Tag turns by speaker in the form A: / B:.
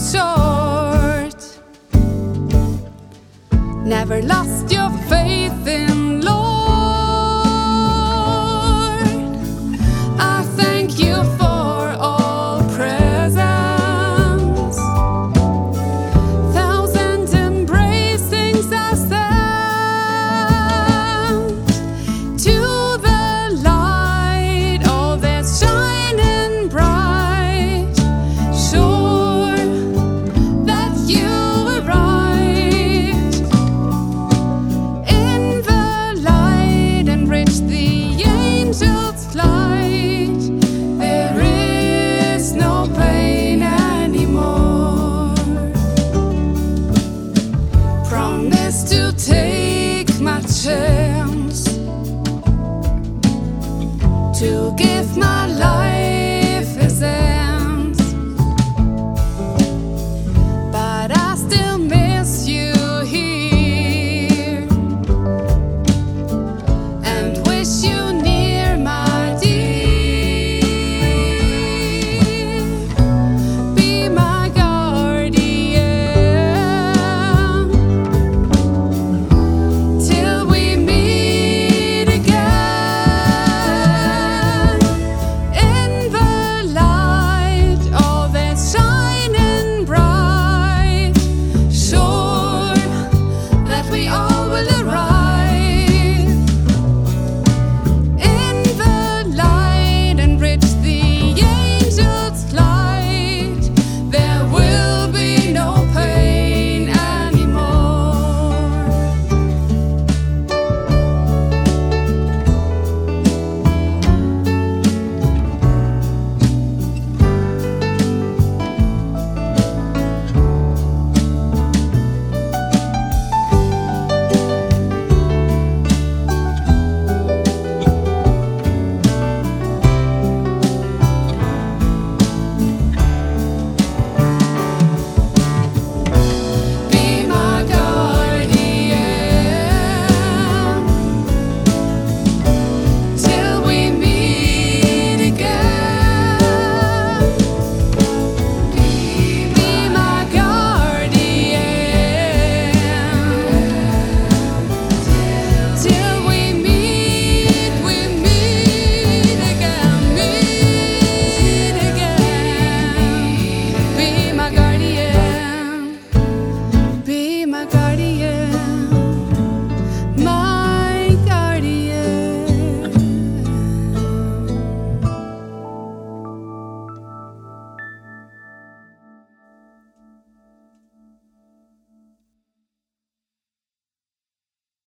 A: short. Never lost your faith in Lord. I thank you for all presents, thousand embracings I send to the light, all that's shining bright. Sure that you arrived in the light, enriched the angels' flight. There is no pain anymore. Promise to take my chance, to give my